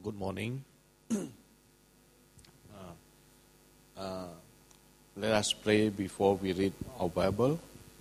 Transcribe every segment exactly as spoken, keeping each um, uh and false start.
Good morning. uh, uh, let us pray before we read our Bible.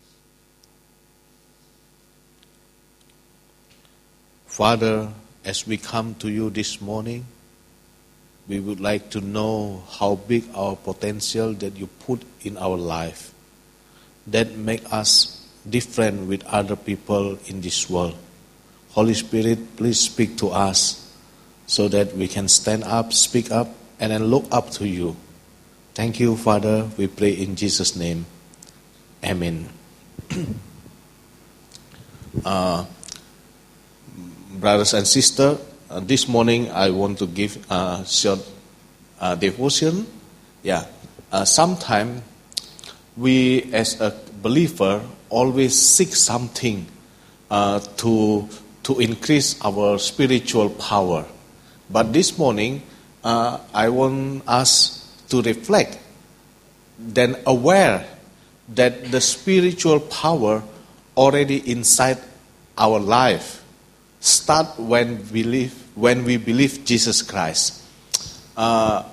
Father, as we come to you this morning, we would like to know how big our potential that you put in our life that make us different with other people in this world. Holy Spirit, please speak to us so that we can stand up, speak up, and then look up to you. Thank you, Father. We pray in Jesus' name. Amen. uh, brothers and sisters, uh, this morning I want to give a short uh, devotion. Yeah. Uh, Sometimes we as a believer always seek something uh, to to increase our spiritual power. But this morning, uh, I want us to reflect, then aware that the spiritual power already inside our life start when we live, when we believe Jesus Christ. Uh,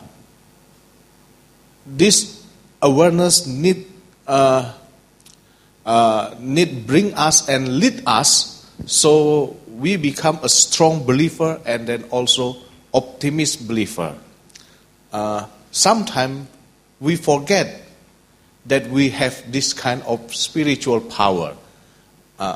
this awareness need uh, uh, need bring us and lead us so we become a strong believer and then also optimist believer. Uh, sometimes we forget that we have this kind of spiritual power. Uh,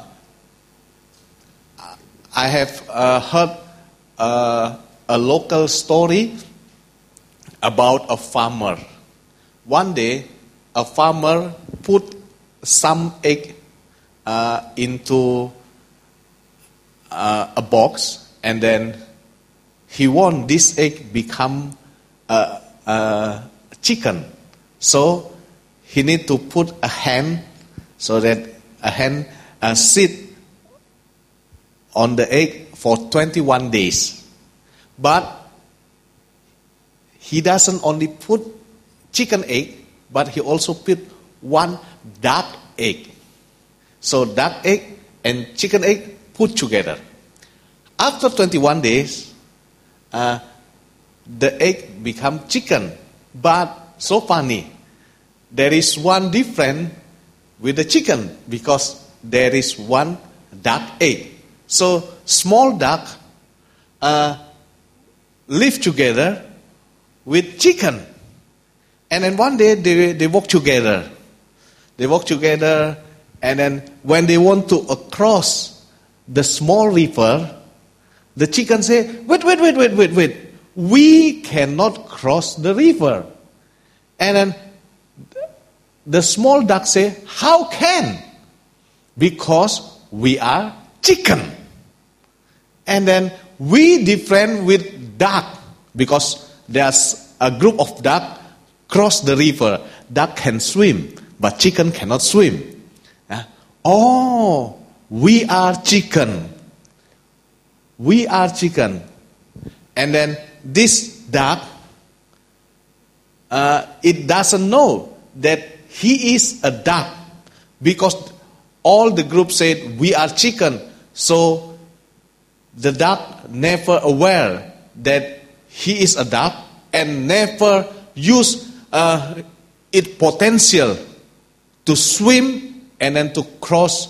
I have uh, heard uh, a local story about a farmer. One day, a farmer put some egg uh, into uh, a box, and then he want this egg become a, a chicken. So he need to put a hen so that a hen uh, sit on the egg for twenty-one days. But he doesn't only put chicken egg, but he also put one duck egg. So duck egg and chicken egg put together. After twenty-one days, Uh, the egg become chicken, but so funny. There is one difference with the chicken because there is one duck egg. So small duck uh, live together with chicken, and then one day they they walk together. They walk together, and then when they want to cross the small river, the chicken say, wait, wait, wait, wait, wait, wait. We cannot cross the river. And then the small duck say, how can? Because we are chicken. And then we different with duck because there's a group of duck cross the river. Duck can swim, but chicken cannot swim. Uh, oh, we are chicken. We are chicken. And then this duck, uh, it doesn't know that he is a duck because all the group said we are chicken. So the duck never aware that he is a duck and never use uh, its potential to swim and then to cross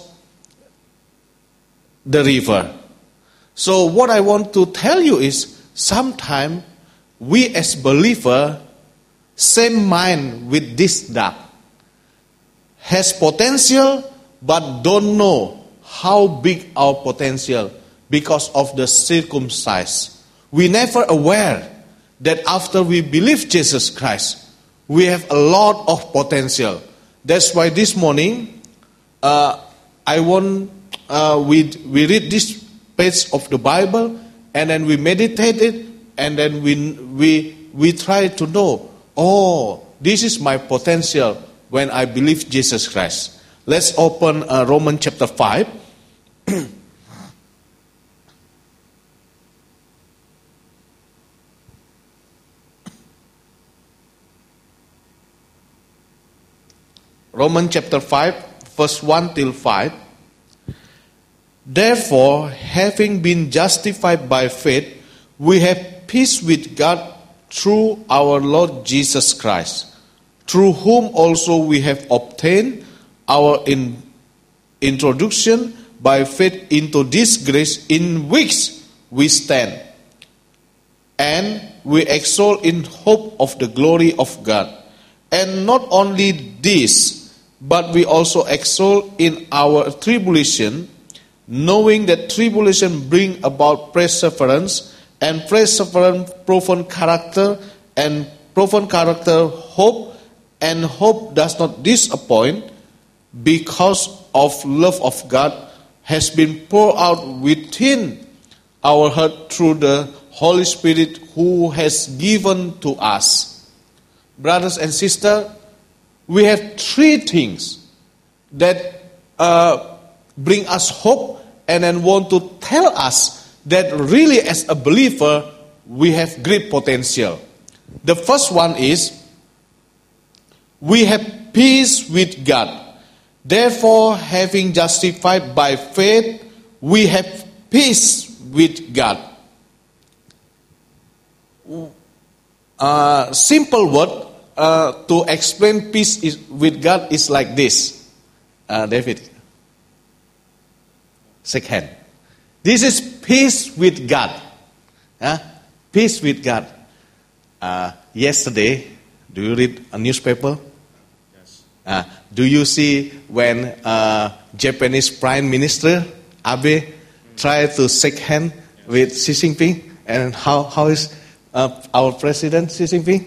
the river. So what I want to tell you is, sometimes we as believer, same mind with this duck, has potential but don't know how big our potential because of the circumstance. We never aware that after we believe Jesus Christ, we have a lot of potential. That's why this morning, uh, I want uh, we we read this page of the Bible, and then we meditate it, and then we we we try to know, oh, this is my potential when I believe Jesus Christ. Let's open uh, Romans chapter five. Romans chapter five, verse one till five. Therefore, having been justified by faith, we have peace with God through our Lord Jesus Christ, through whom also we have obtained our in, introduction by faith into this grace in which we stand. And we exalt in hope of the glory of God. And not only this, but we also exalt in our tribulation, knowing that tribulation bring about perseverance, and perseverance profound character, and profound character hope, and hope does not disappoint, because of love of God has been poured out within our heart through the Holy Spirit who has given to us. Brothers and sisters, we have three things that uh, bring us hope and then want to tell us that really as a believer we have great potential. The first one is we have peace with God. Therefore, having justified by faith, we have peace with God. Uh, simple word uh, to explain peace is, with God is like this. Uh, David, shake hand. This is peace with God. Uh, peace with God. Uh, yesterday, do you read a newspaper? Yes. Uh, do you see when uh, Japanese Prime Minister Abe tried to shake hand with Xi Jinping? And how, how is uh, our President Xi Jinping?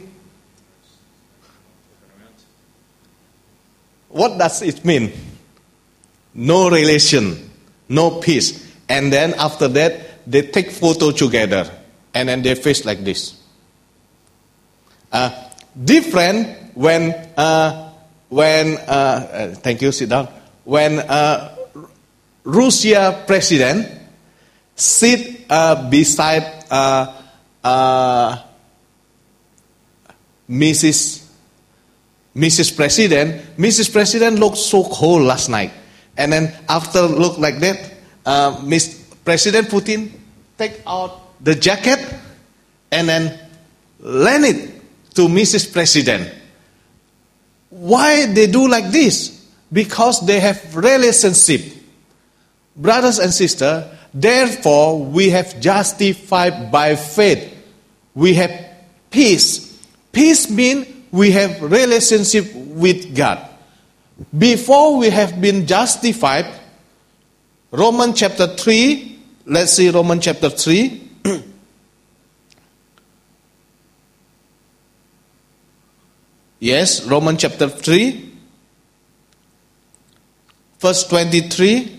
What does it mean? No relation, no peace. And then after that, they take photo together. And then they face like this. Uh, different when, uh, when uh, uh, thank you, sit down. When uh, Russia president sit uh, beside uh, uh, Missus Missus President, Missus President looked so cold last night. And then after look like that, uh, Mister President Putin take out the jacket and then lend it to Missus President. Why they do like this? Because they have relationship. Brothers and sisters, therefore we have justified by faith. We have peace. Peace means we have relationship with God. Before we have been justified, Romans chapter three, let's see Romans chapter three. Yes, Romans chapter three, verse twenty-three.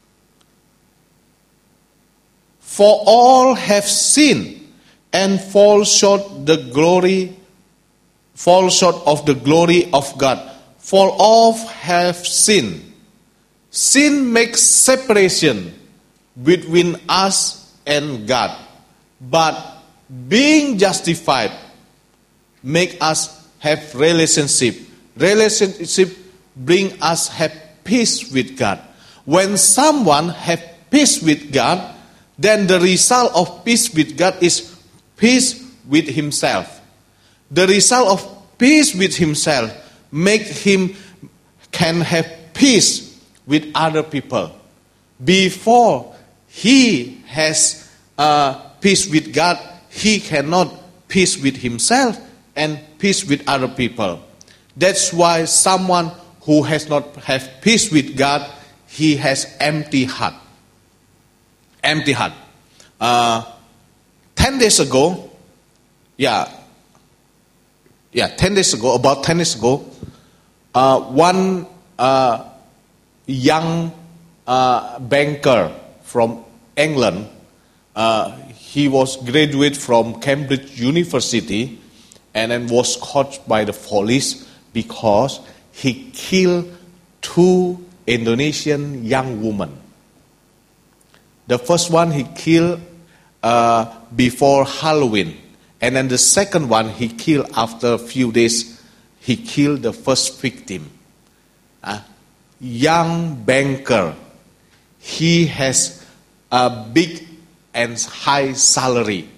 For all have sinned and fall short the glory, fall short of the glory of God. For all have sinned. Sin makes separation between us and God. But being justified make us have relationship. Relationship bring us have peace with God. When someone have peace with God, then the result of peace with God is peace with himself. The result of peace with himself make him can have peace with other people. Before he has uh, peace with God, he cannot peace with himself and peace with other people. That's why someone who has not have peace with God, he has empty heart. Empty heart. Uh, ten days ago, yeah, yeah, ten days ago, about ten days ago, uh, one uh, young uh, banker from England, uh, he was graduate from Cambridge University, and then was caught by the police because he killed two Indonesian young women. The first one he killed uh, before Halloween. And then the second one he killed after a few days. He killed the first victim. Uh, young banker. He has a big and high salary.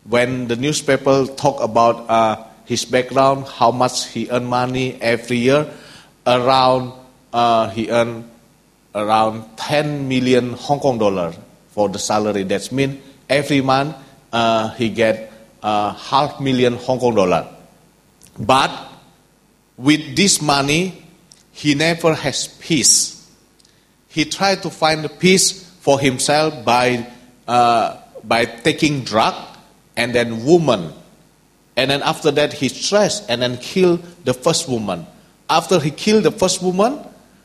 when the newspaper talk about uh, his background, how much he earned money every year, around uh, he earned around ten million Hong Kong dollar for the salary. That means every month uh, he get uh, half million Hong Kong dollar. But with this money, he never has peace. He tried to find the peace for himself by uh, by taking drug and then woman. And then after that he stressed and then killed the first woman. After he killed the first woman,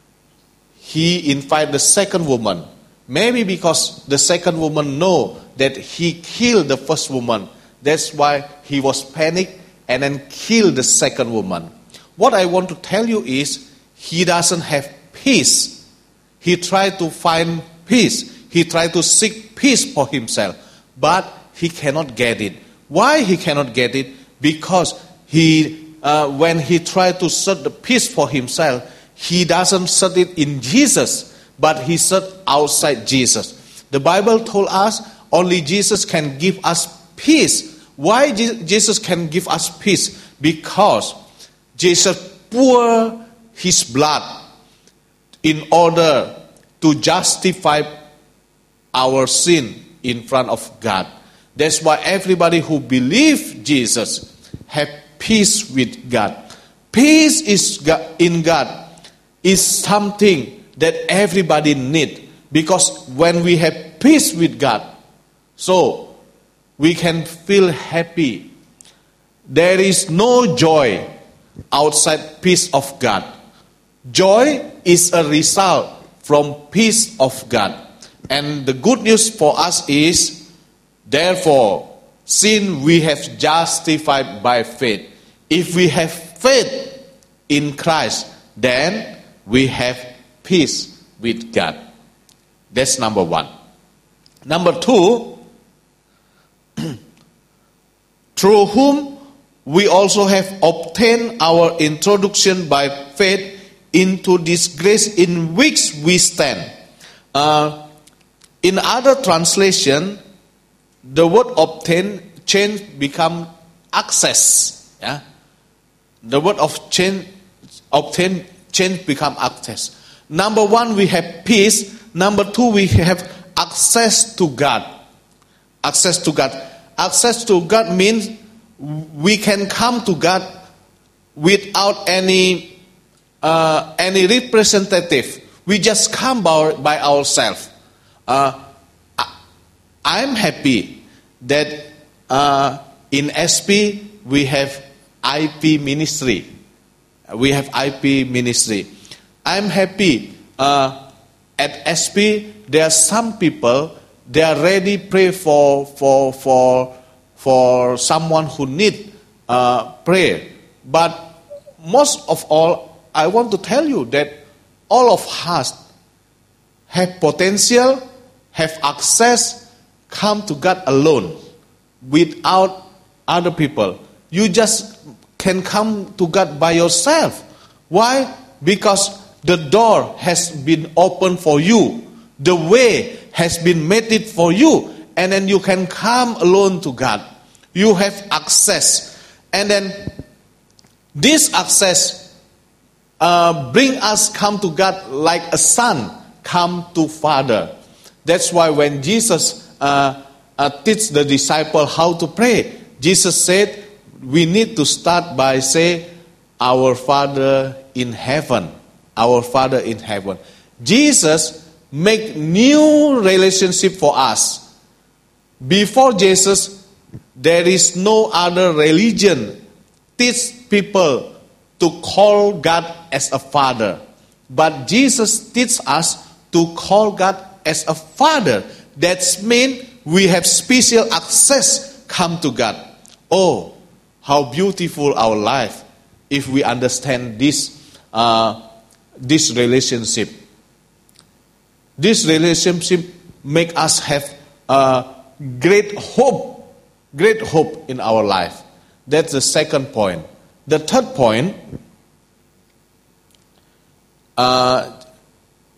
he invited the second woman. Maybe because the second woman know that he killed the first woman. That's why he was panicked and then killed the second woman. What I want to tell you is, he doesn't have peace. He tried to find peace. He tried to seek peace for himself. But he cannot get it. Why he cannot get it? Because he, uh, when he tried to search the peace for himself, he doesn't search it in Jesus, but he search outside Jesus. The Bible told us only Jesus can give us peace. Why Jesus can give us peace? Because Jesus poured his blood in order to justify our sin in front of God. That's why everybody who believes Jesus have peace with God. Peace is in God is something that everybody need, because when we have peace with God, so we can feel happy. There is no joy outside peace of God. Joy is a result from peace of God. And the good news for us is, therefore, since we have justified by faith, if we have faith in Christ, then we have peace with God. That's number one. Number two, through whom we also have obtained our introduction by faith into this grace in which we stand. Uh, in other translation, the word obtain change become access. Yeah, the word of change obtain change become access. Number one, we have peace. Number two, we have access to God. Access to God. Access to God means we can come to God without any uh, any representative. We just come by, by ourselves. Uh, I'm happy that uh, in S P we have I P ministry. We have I P ministry. I'm happy uh, at S P there are some people, they are ready to pray for for for for someone who need uh, prayer. But most of all, I want to tell you that all of us have potential, have access, come to God alone without other people. You just can come to God by yourself. Why? Because the door has been opened for you. The way has been made it for you. And then you can come alone to God. You have access. And then this access uh, bring us come to God like a son come to Father. That's why when Jesus uh, uh, teach the disciple how to pray, Jesus said, we need to start by say, our Father in heaven. Our Father in heaven. Jesus make new relationship for us. Before Jesus, there is no other religion teach people to call God as a Father. But Jesus teach us to call God as a Father. That means we have special access come to God. Oh, how beautiful our life if we understand this uh, this relationship. This relationship make us have uh, great hope, great hope in our life. That's the second point. The third point, uh,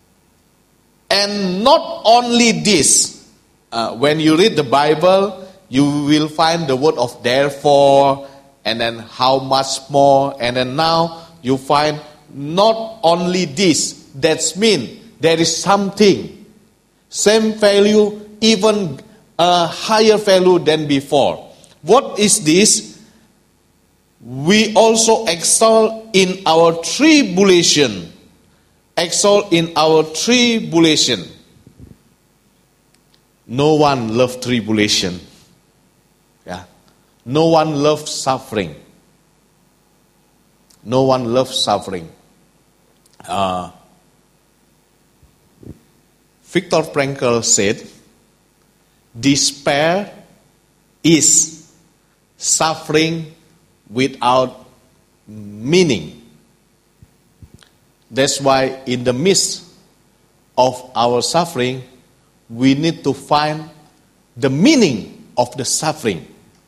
and not only this, uh, when you read the Bible, you will find the word of therefore, and then how much more, and then now you find not only this. That means there is something, same value, even a higher value than before. What is this? We also excel in our tribulation. Excel in our tribulation. No one loves tribulation. Yeah. No one loves suffering. No one loves suffering. Uh, Viktor Frankl said, despair is suffering without meaning. That's why in the midst of our suffering, we need to find the meaning of the suffering.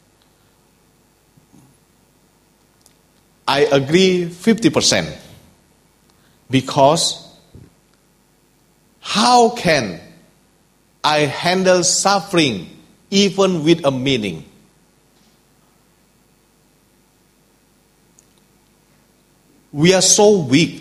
I agree fifty percent. Because how can I handle suffering even with a meaning? We are so weak.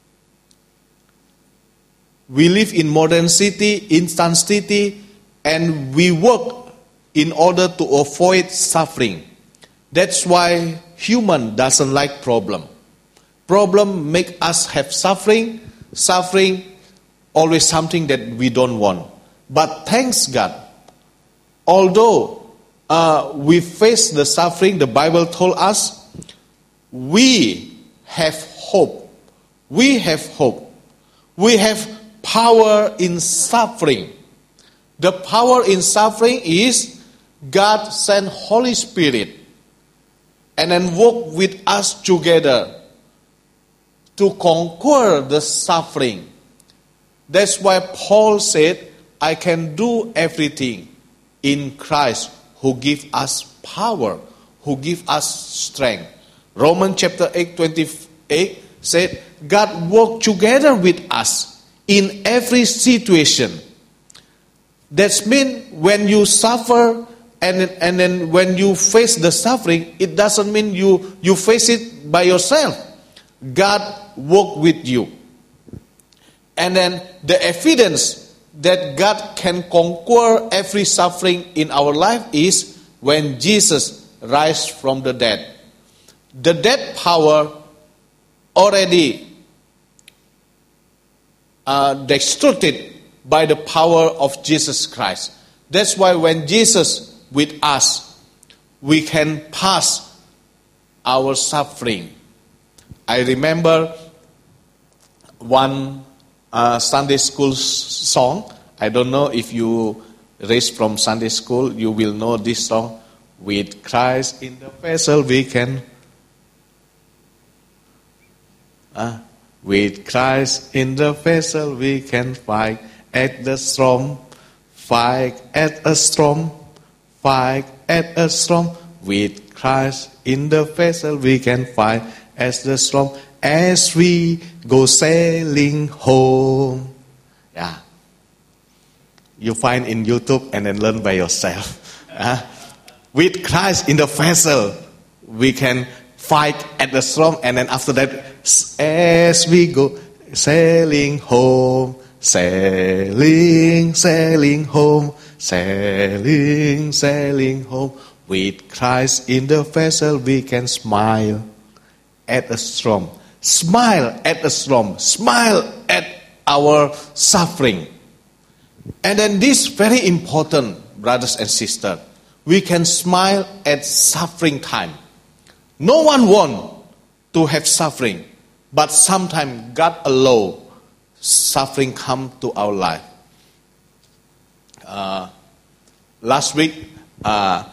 We live in modern city, instant city, and we work in order to avoid suffering. That's why human doesn't like problem. Problem make us have suffering. Suffering always something that we don't want. But thanks God, although uh, we face the suffering, the Bible told us, we have hope. We have hope. We have power in suffering. The power in suffering is God sent Holy Spirit and then work with us together to conquer the suffering. That's why Paul said, I can do everything in Christ who gives us power, who gives us strength. Romans chapter eight, twenty-eight said, God worked together with us in every situation. That means when you suffer and, and then when you face the suffering, it doesn't mean you, you face it by yourself. God worked with you. And then the evidence that God can conquer every suffering in our life is when Jesus rise from the dead. The death power already uh, destroyed by the power of Jesus Christ. That's why when Jesus with us, we can pass our suffering. I remember one uh, Sunday school song. I don't know if you raised from Sunday school, you will know this song. With Christ in the vessel we can... Uh, with Christ in the vessel we can fight at the storm. Fight at a storm. Fight at a storm. With Christ in the vessel we can fight as the storm, as we go sailing home. Yeah. You find in YouTube and then learn by yourself. Uh, with Christ in the vessel, we can fight at the storm, and then after that, as we go sailing home, sailing, sailing home, sailing, sailing home. With Christ in the vessel, we can smile at a storm. Smile at a storm. Smile at our suffering. And then this very important, brothers and sisters. We can smile at suffering time. No one wants to have suffering. But sometimes God allows suffering come to our life. Uh, last week, uh,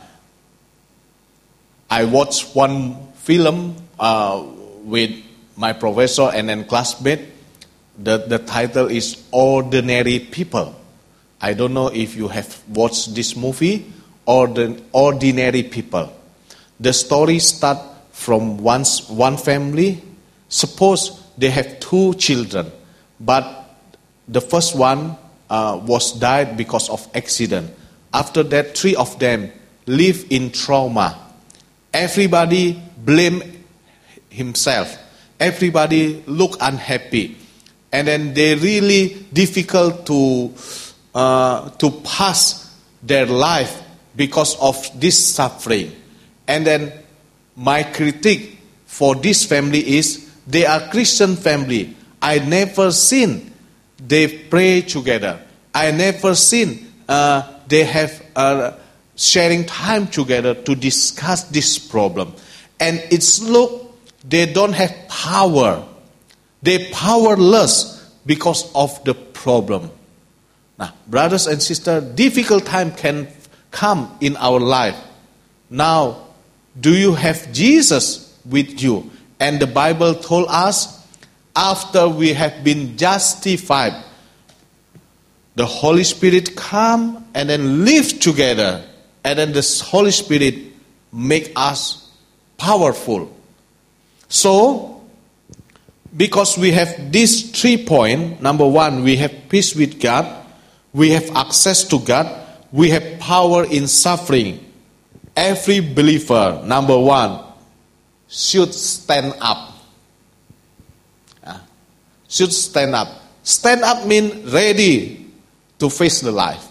I watched one film uh, with my professor and then classmate. The, the title is Ordinary People. I don't know if you have watched this movie, Ordin- Ordinary People. The story starts from once, one family. Suppose they have two children, but the first one uh, was died because of accident. After that, three of them live in trauma. Everybody blame himself. Everybody look unhappy. And then they really difficult to uh, to pass their life because of this suffering. And then my critique for this family is they are Christian family. I never seen they pray together. I never seen uh, they have uh, sharing time together to discuss this problem. And it's look, they don't have power. They're powerless because of the problem. Now, brothers and sisters, difficult time can come in our life. Now, do you have Jesus with you? And the Bible told us, after we have been justified, the Holy Spirit come and then live together. And then the Holy Spirit make us powerful. So, because we have these three points, number one, we have peace with God, we have access to God, we have power in suffering. Every believer, number one, should stand up. Uh, should stand up. Stand up means ready to face the life.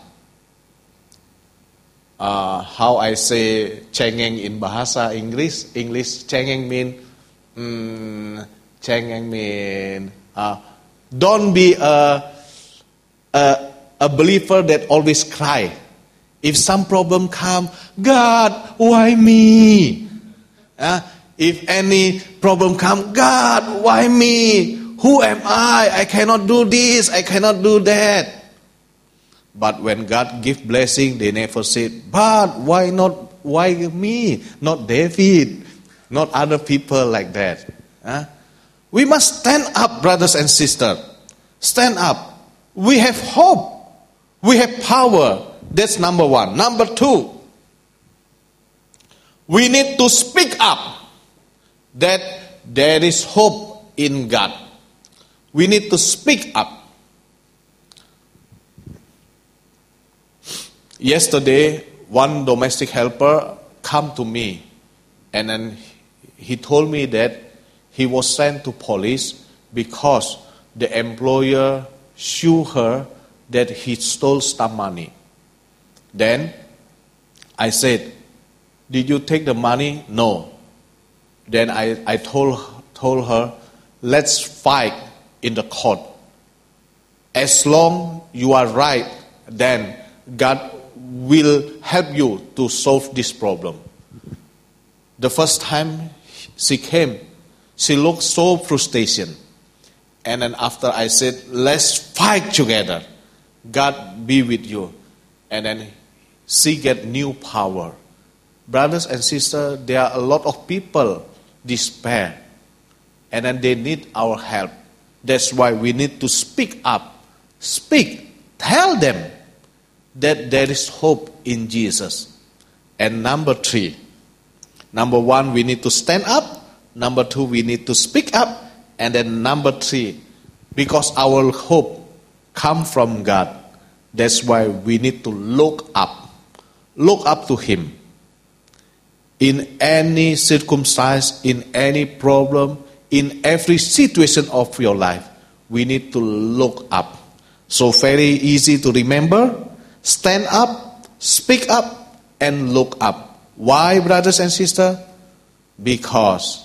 Uh, how I say cengeng in bahasa English? English cengeng mean mm, cengeng mean uh, don't be a, a a believer that always cry. If some problem come, God, why me? Uh, if any problem come, God, why me? Who am I? I cannot do this. I cannot do that. But when God give blessing, they never say, but why not, why me? Not David, not other people like that. Huh? We must stand up, brothers and sisters. Stand up. We have hope. We have power. That's number one. Number two, we need to speak up that there is hope in God. We need to speak up. Yesterday, one domestic helper come to me and then he told me that he was sent to police because the employer sued her that he stole some money. Then I said, did you take the money? No. Then I, I told, told her, let's fight in the court. As long you are right, then God will help you to solve this problem. The first time she came, she looked so frustrated. And then after I said, let's fight together. God be with you. And then she get new power. Brothers and sisters, there are a lot of people despair. And then they need our help. That's why we need to speak up. Speak. Tell them that there is hope in Jesus. And number three, number one, we need to stand up. Number two, we need to speak up. And then number three, because our hope comes from God, that's why we need to look up. Look up to Him. In any circumstance, in any problem, in every situation of your life, we need to look up. So very easy to remember. Stand up, speak up, and look up. Why, brothers and sisters? Because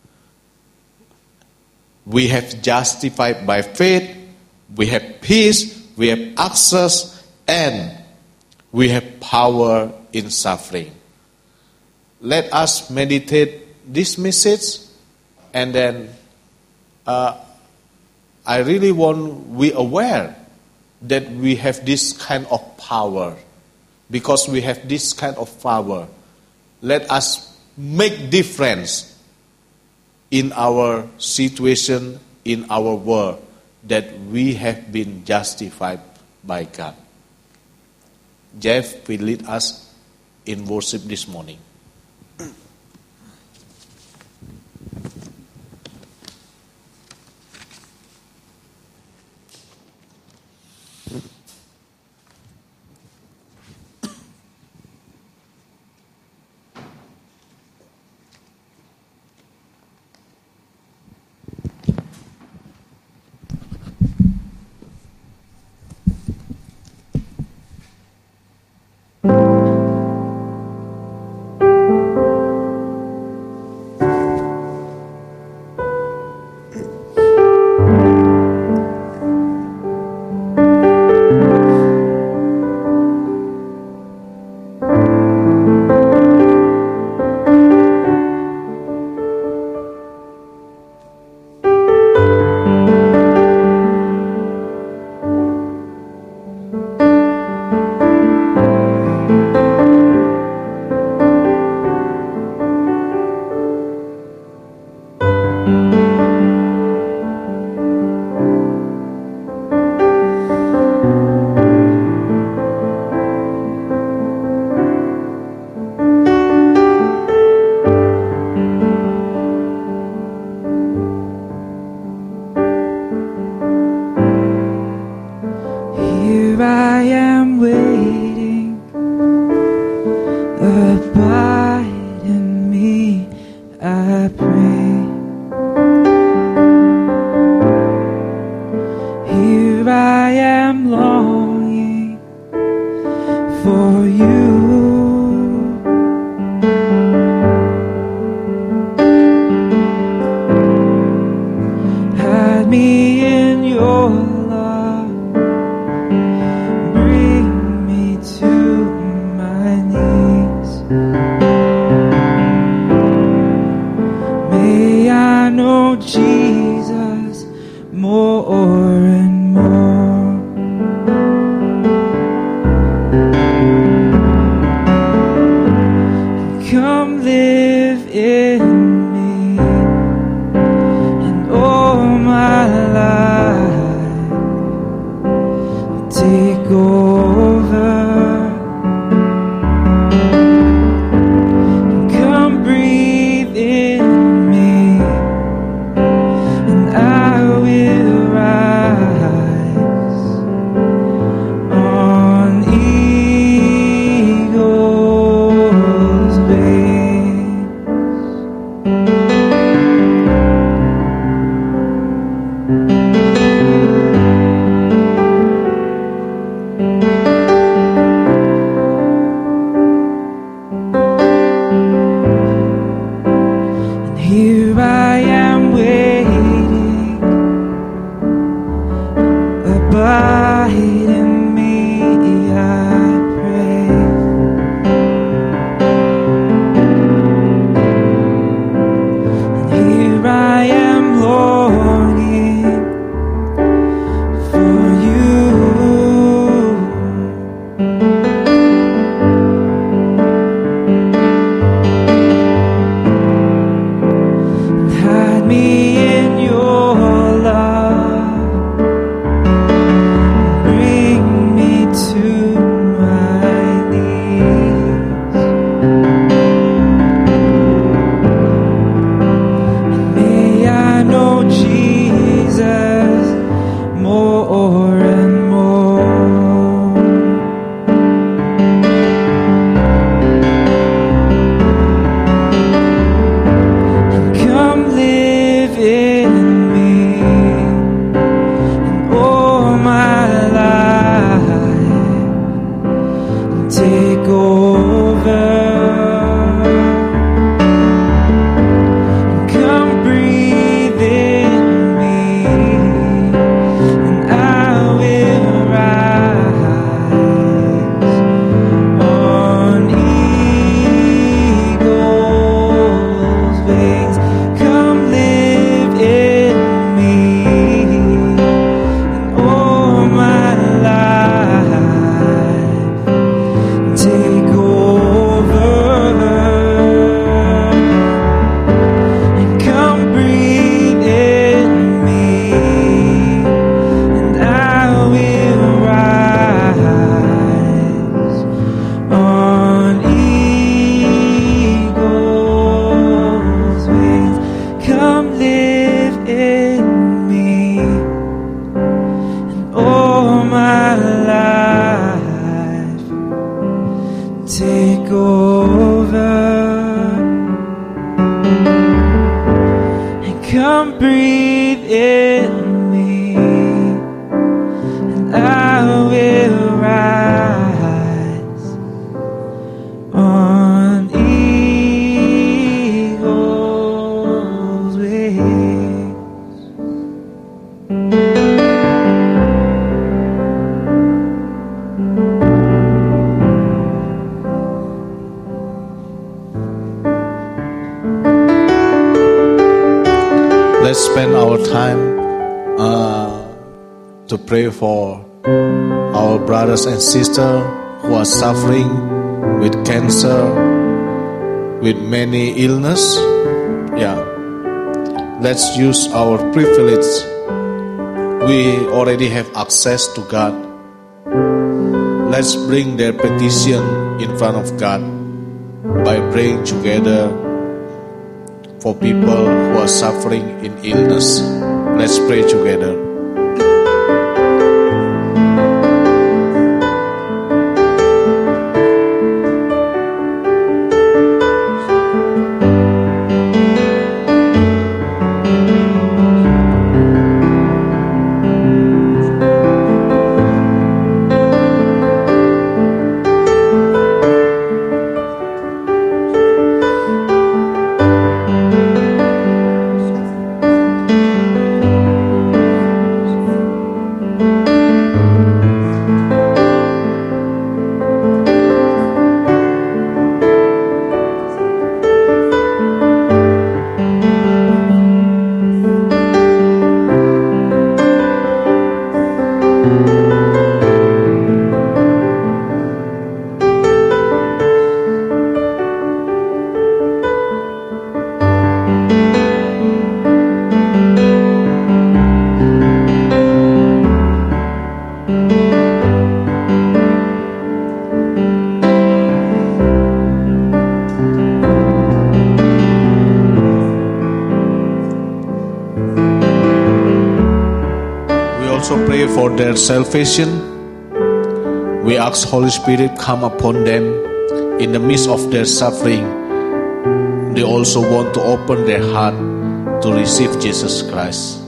we have justified by faith, we have peace, we have access, and we have power in suffering. Let us meditate this message, and then uh, I really want we aware that we have this kind of power. Because we have this kind of power, let us make difference in our situation, in our world, that we have been justified by God. Jeff will lead us in worship this morning. Abide in me, I pray. Here I am longing for you. Hide me in your love. Bring me to my knees. May I know Jesus more and more. Come live in me, and all my life take over. Come breathe in me, and I will rise on eagle's wings. And here I am waiting. Abide in me, I pray. And here I am longing for you. Hide me in your love. Bring me to my knees. And may I know Jesus more and more. And come live in me, and all my life take over. And come breathe in me, and I will rise on eagle's wings. Come live in me, and all my life take over. And come breathe in me, and I will rise on eagle's wings. Come live in me, and all my life take over. And come breathe in me, and I will rise on eagle's wings. Let's spend our time uh, to pray for our brothers and sisters who are suffering with cancer, with many illness. Yeah, let's use our privilege. We already have access to God. Let's bring their petition in front of God by praying together for people who are suffering in illness. Let's pray together. also pray for their salvation. We ask Holy Spirit come upon them in the midst of their suffering. They also want to open their heart to receive Jesus Christ.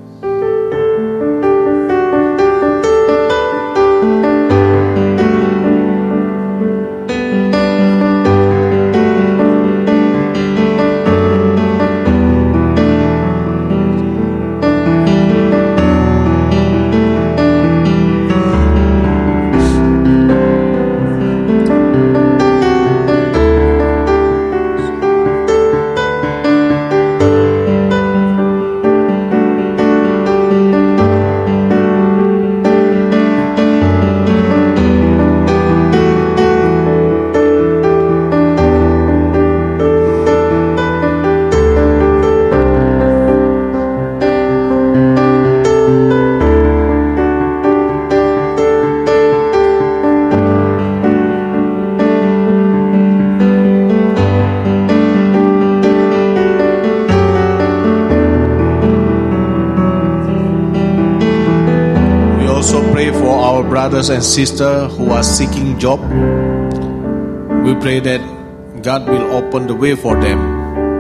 Brothers and sisters who are seeking job, we pray that God will open the way for them.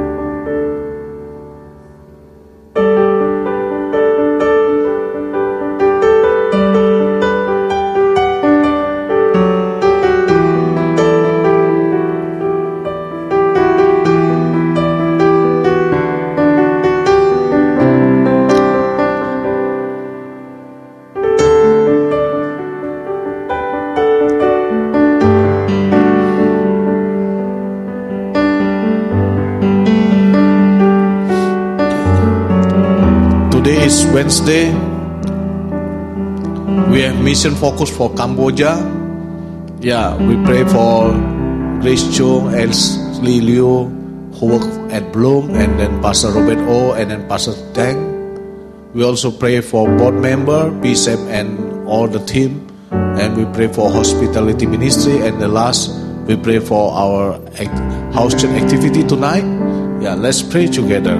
Wednesday, we have mission focus for Cambodia. Yeah, we pray for Grace Chung and Lee Liu who work at Bloom, and then Pastor Robert O, and then Pastor Tang. We also pray for board member, P S E M, and all the team, and we pray for hospitality ministry. And the last, we pray for our house church activity tonight. Yeah, let's pray together.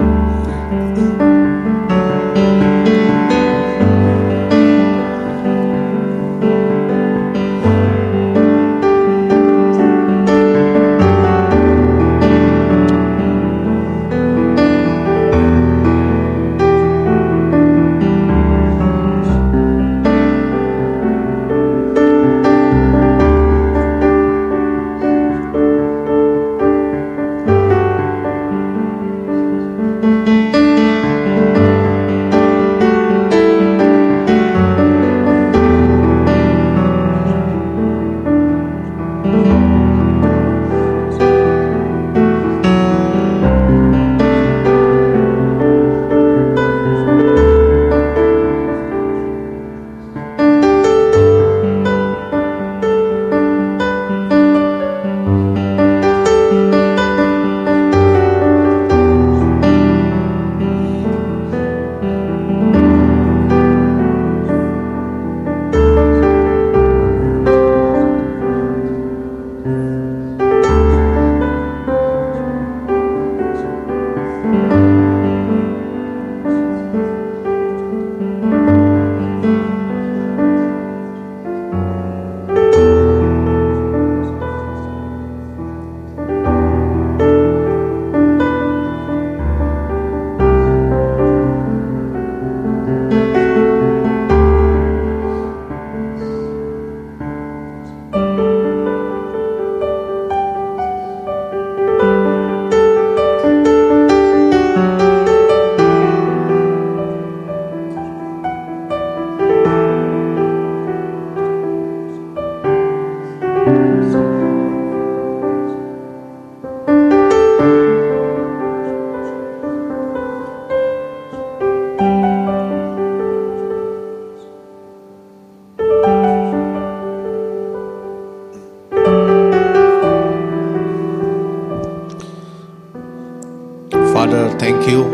Father, thank you.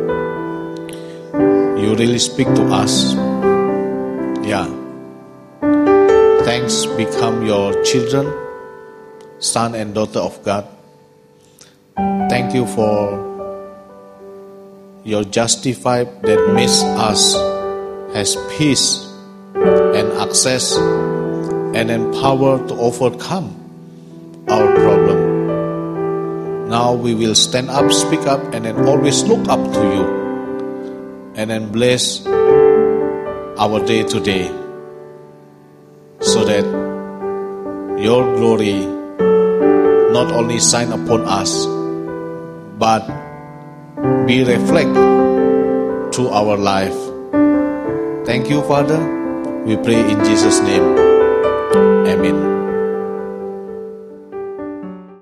You really speak to us. Yeah. Thanks become your children, son and daughter of God. Thank you for your justified that makes us has peace and access and then power to overcome our problem. Now we will stand up, speak up, and then always look up to you, and then bless our day to day, so that your glory not only shine upon us, but be reflect to our life. Thank you, Father. We pray in Jesus' name. Amen.